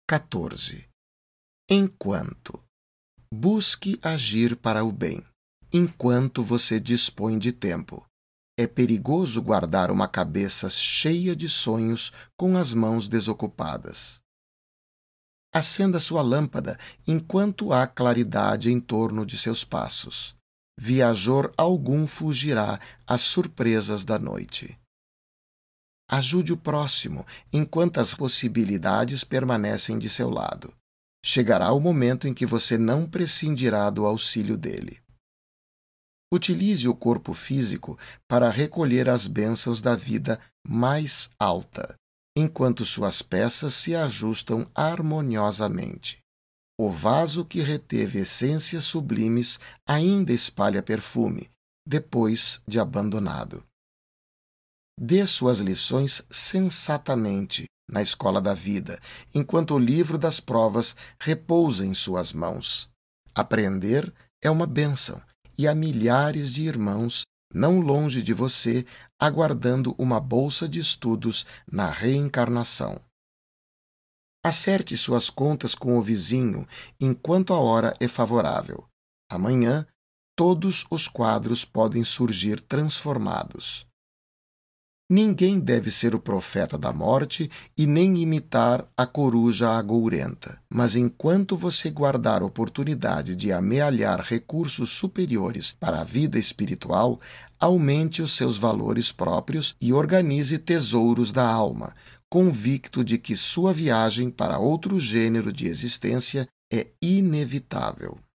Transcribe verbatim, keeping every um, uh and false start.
quatorze. Enquanto. Busque agir para o bem, enquanto você dispõe de tempo. É perigoso guardar uma cabeça cheia de sonhos com as mãos desocupadas. Acenda sua lâmpada enquanto há claridade em torno de seus passos. Viajor algum fugirá às surpresas da noite. Ajude o próximo enquanto as possibilidades permanecem de seu lado. Chegará o momento em que você não prescindirá do auxílio dele. Utilize o corpo físico para recolher as bênçãos da vida mais alta, enquanto suas peças se ajustam harmoniosamente. O vaso que reteve essências sublimes ainda espalha perfume, depois de abandonado. Dê suas lições sensatamente na escola da vida, enquanto o livro das provas repousa em suas mãos. Aprender é uma bênção, e há milhares de irmãos, não longe de você, aguardando uma bolsa de estudos na reencarnação. Acerte suas contas com o vizinho enquanto a hora é favorável. Amanhã, todos os quadros podem surgir transformados. Ninguém deve ser o profeta da morte e nem imitar a coruja agourenta. Mas enquanto você guardar oportunidade de amealhar recursos superiores para a vida espiritual, aumente os seus valores próprios e organize tesouros da alma, convicto de que sua viagem para outro gênero de existência é inevitável.